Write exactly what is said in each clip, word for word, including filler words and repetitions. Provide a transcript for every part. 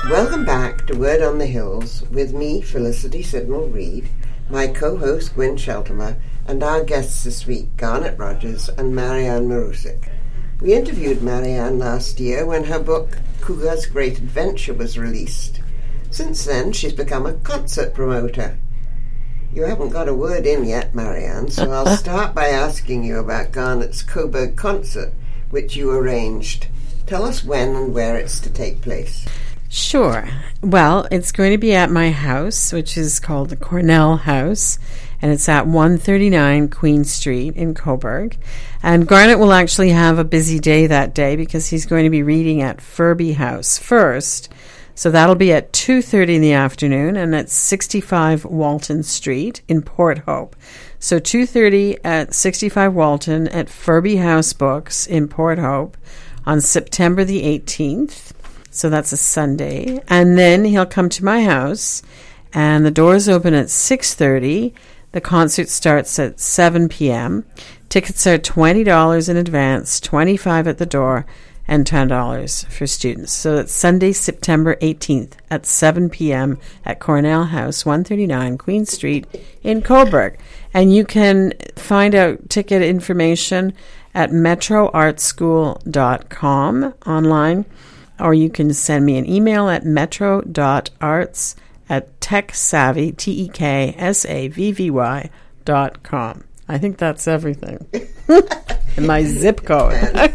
Welcome back to Word on the Hills with me, Felicity Sidnall-Reid, my co-host Gwyn Sheltimer, and our guests this week, Garnet Rogers and Marianne Marusic. We interviewed Marianne last year when her book, Cougar's Great Adventure, was released. Since then, she's become a concert promoter. You haven't got a word in yet, Marianne, so I'll start by asking you about Garnet's Coburg concert, which you arranged. Tell us when and where it's to take place. Sure. Well, it's going to be at my house, which is called the Cornell House, and it's at one thirty-nine Queen Street in Coburg. And Garnet will actually have a busy day that day because he's going to be reading at Furby House first. So that'll be at two thirty in the afternoon, and it's sixty-five Walton Street in Port Hope. So two thirty at sixty-five Walton at Furby House Books in Port Hope on September the eighteenth. So that's a Sunday. And then he'll come to my house, and the doors open at six thirty. The concert starts at seven p.m. Tickets are twenty dollars in advance, twenty-five dollars at the door, and ten dollars for students. So that's Sunday, September eighteenth at seven p.m. at Cornell House, one thirty-nine Queen Street in Coburg. And you can find out ticket information at metro art school dot com online, or you can send me an email at metro dot arts at teksavvy, T E K S A V V Y dot com. I think that's everything. And my zip code.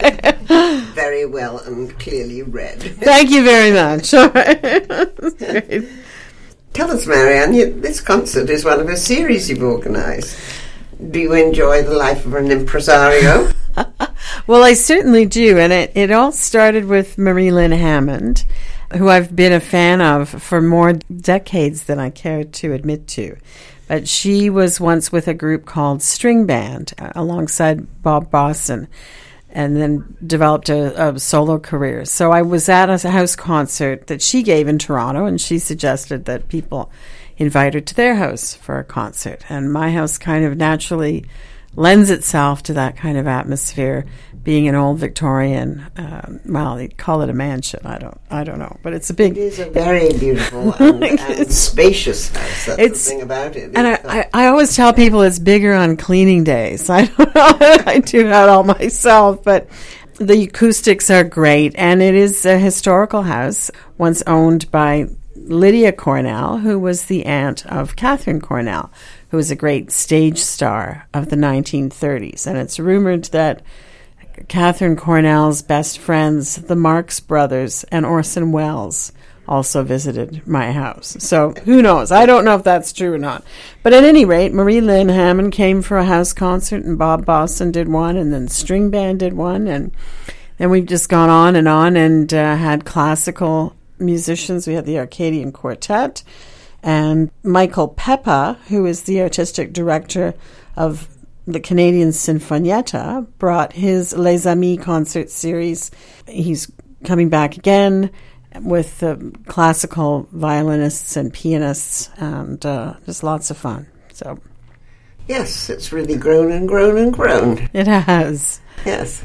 Very well and clearly read. Thank you very much. That's great. Tell us, Marianne, you, this concert is one of a series you've organised. Do you enjoy the life of an impresario? Well, I certainly do, and it, it all started with Marie Lynn Hammond, who I've been a fan of for more decades than I care to admit to. But she was once with a group called String Band uh, alongside Bob Boston, and then developed a, a solo career. So I was at a house concert that she gave in Toronto, and she suggested that people invite her to their house for a concert. And my house kind of naturally lends itself to that kind of atmosphere, being an old Victorian, um, well, they call it a mansion. I don't, I don't know, but it's a big. It is a very beautiful and, and spacious house. That's it's, the thing about it. And I, I, I always tell people it's bigger on cleaning days. I don't know. I do that all myself, but the acoustics are great, and it is a historical house, once owned by Lydia Cornell, who was the aunt of Catherine Cornell, who was a great stage star of the nineteen thirties. And it's rumored that Catherine Cornell's best friends, the Marx Brothers and Orson Welles, also visited my house. So who knows? I don't know if that's true or not. But at any rate, Marie Lynn Hammond came for a house concert, and Bob Boston did one, and then String Band did one. And then we've just gone on and on and uh, had classical musicians. We had the Arcadian Quartet, and Michael Peppa, who is the artistic director of the Canadian Sinfonietta, brought his Les Amis concert series. He's coming back again with uh, classical violinists and pianists, and uh, just lots of fun. So, yes, it's really grown and grown and grown. It has. Yes.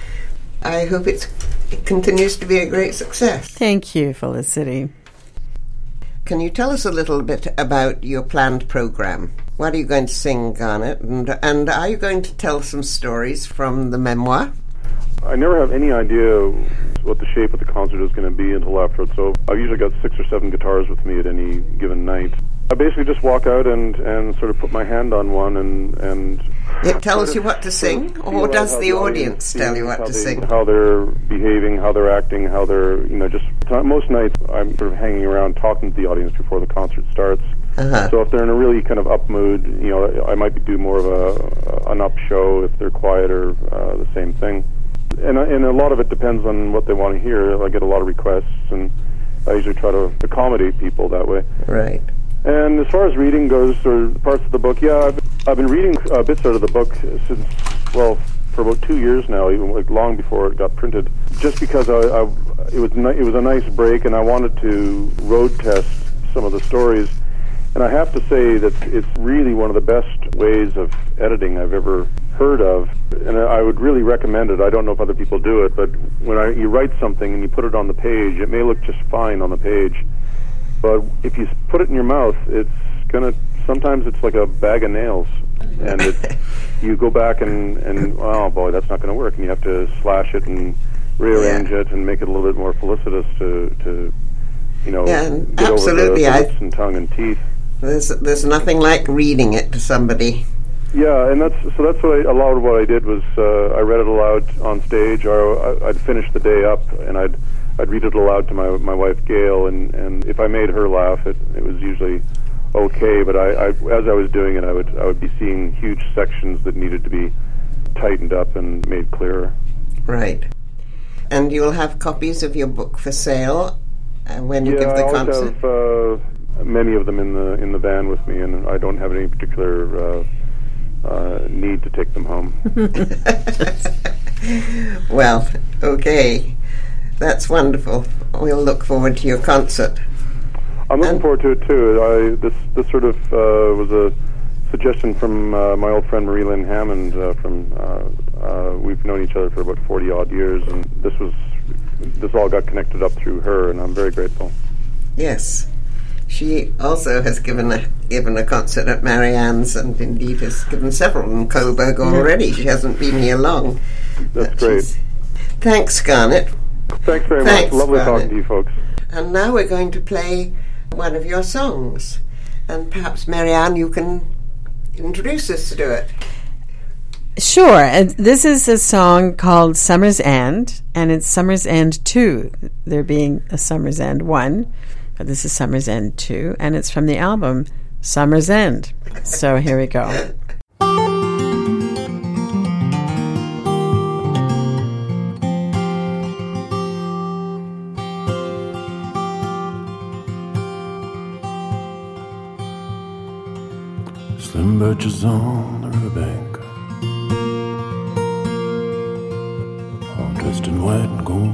I hope it's, it continues to be a great success. Thank you, Felicity. Can you tell us a little bit about your planned program? What are you going to sing, Garnet? And, and are you going to tell some stories from the memoir? I never have any idea what the shape of the concert is going to be until afterwards, so I've usually got six or seven guitars with me at any given night. I basically just walk out and, and sort of put my hand on one and... and it tells you what to sing, or does the audience tell you what to they, sing? How they're behaving, how they're acting, how they're, you know, just... Most nights I'm sort of hanging around talking to the audience before the concert starts. Uh-huh. So if they're in a really kind of up mood, you know, I might do more of a an up show. If they're quieter, uh, the same thing. And, and a lot of it depends on what they want to hear. I get a lot of requests, and I usually try to accommodate people that way. Right. And as far as reading goes, or parts of the book, yeah, I've, I've been reading uh, bits out of the book since, well, for about two years now, even like long before it got printed. Just because I, I, it was ni- it was a nice break, and I wanted to road test some of the stories. And I have to say that it's really one of the best ways of editing I've ever heard of, and I would really recommend it. I don't know if other people do it, but when I, you write something and you put it on the page, it may look just fine on the page, but if you put it in your mouth, it's gonna, sometimes it's like a bag of nails, and it, you go back and, and, oh boy, that's not going to work, and you have to slash it and rearrange yeah. it and make it a little bit more felicitous to, to you know, yeah, get absolutely. over the, the lips and tongue and teeth. There's, there's nothing like reading it to somebody. Yeah, and that's so. That's what I, a lot of what I did was uh, I read it aloud on stage, or I'd finish the day up and I'd I'd read it aloud to my my wife Gail, and, and if I made her laugh, it it was usually okay. But I, I as I was doing it, I would I would be seeing huge sections that needed to be tightened up and made clearer. Right, and you'll have copies of your book for sale uh, when you yeah, give the I concert. have uh, many of them in the in the van with me, and I don't have any particular. Uh, Uh, need to take them home. Well, okay. That's wonderful. We'll look forward to your concert. I'm looking and forward to it, too. I, this this sort of uh, was a suggestion from uh, my old friend Marie Lynn Hammond. Uh, from uh, uh, We've known each other for about forty-odd years, and this was this all got connected up through her, and I'm very grateful. Yes. She also has given a given a concert at Marianne's, and indeed has given several in Coburg already. Yeah. She hasn't been here long. That's great. Thanks, Garnet. Thanks very Thanks, much. Lovely Garnet. talking to you folks. And now we're going to play one of your songs. And perhaps, Marianne, you can introduce us to it. Sure. And this is a song called Summer's End, and it's Summer's End two, there being a Summer's End one. This is Summer's End two, and it's from the album Summer's End. So here we go. Slim birches on the riverbank, all dressed in white and gold.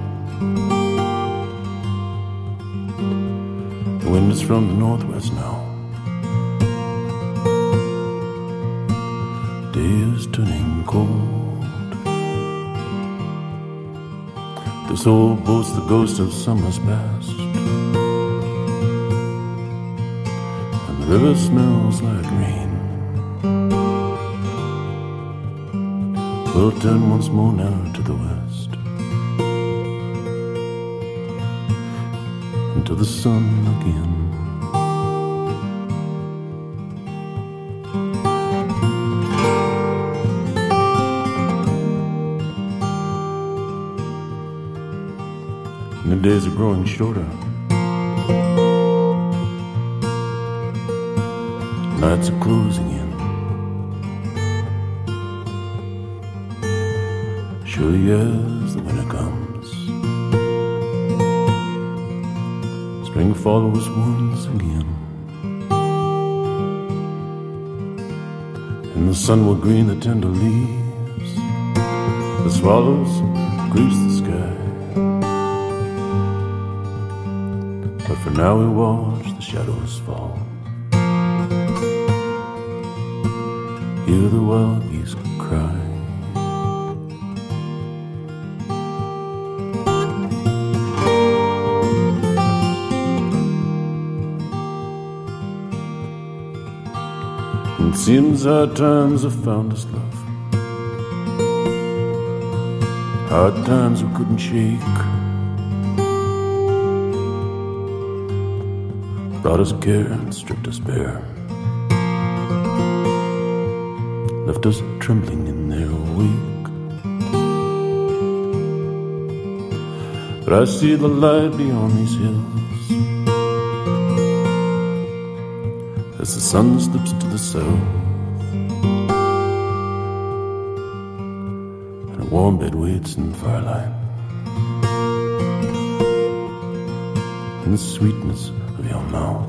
The wind is from the northwest now. Day is turning cold. This old boat's the ghost of summers past, and the river smells like rain. We'll turn once more now to the west, to the sun again. And the days are growing shorter, nights are closing in. Surely as the winter comes, spring follows once again, and the sun will green the tender leaves, the swallows grease the sky. But for now we watch the shadows fall, hear the wild geese cry. It seems hard times have found us, love, hard times we couldn't shake, brought us care and stripped us bare, left us trembling in their wake. But I see the light beyond these hills as the sun slips to the south, and a warm bed waits in the firelight, in the sweetness of your mouth.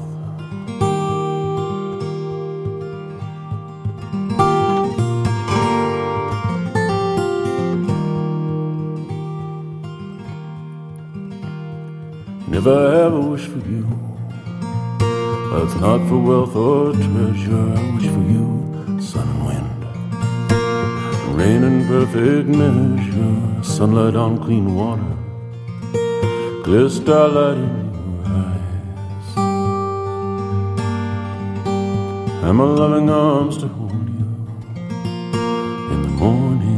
And if I have a wish for you, it's not for wealth or treasure. I wish for you sun and wind, Rain in perfect measure, sunlight on clean water, clear starlight in your eyes, and my loving arms to hold you in the morning.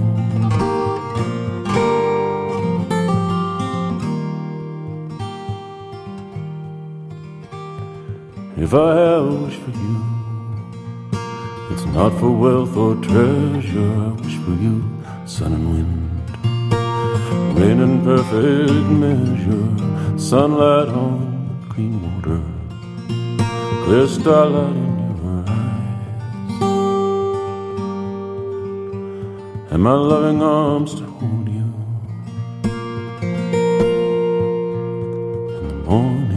If I have a wish for you, it's not for wealth or treasure. I wish for you, sun and wind, rain in perfect measure, sunlight on clean water, clear starlight in your eyes, and my loving arms to hold you in the morning.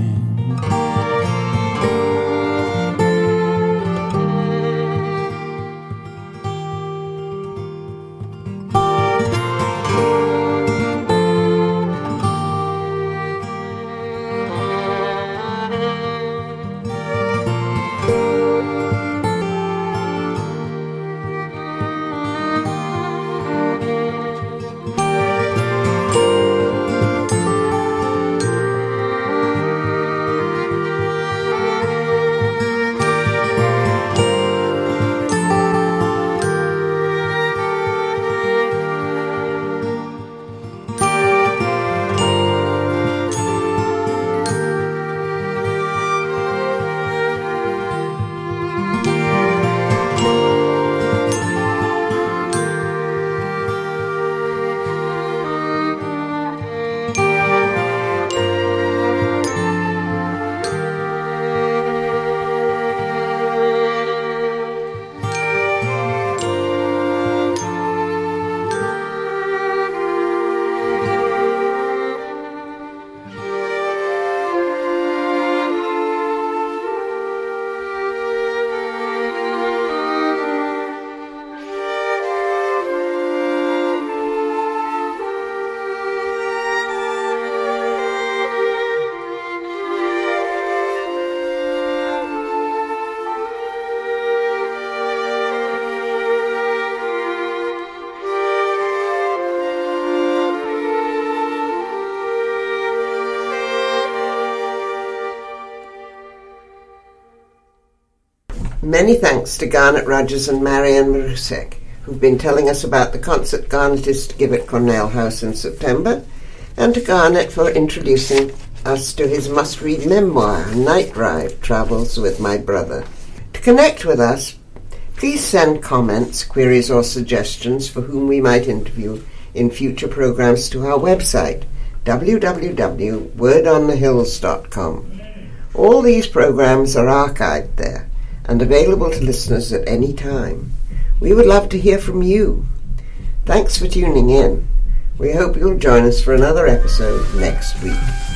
Many thanks to Garnet Rogers and Marianne Marusek, who've been telling us about the concert Garnet is to give at Cornell House in September, and to Garnet for introducing us to his must-read memoir, Night Ride, Travels with My Brother. To connect with us, please send comments, queries or suggestions for whom we might interview in future programs to our website, w w w dot word on the hills dot com. All these programs are archived there and available to listeners at any time. We would love to hear from you. Thanks for tuning in. We hope you'll join us for another episode next week.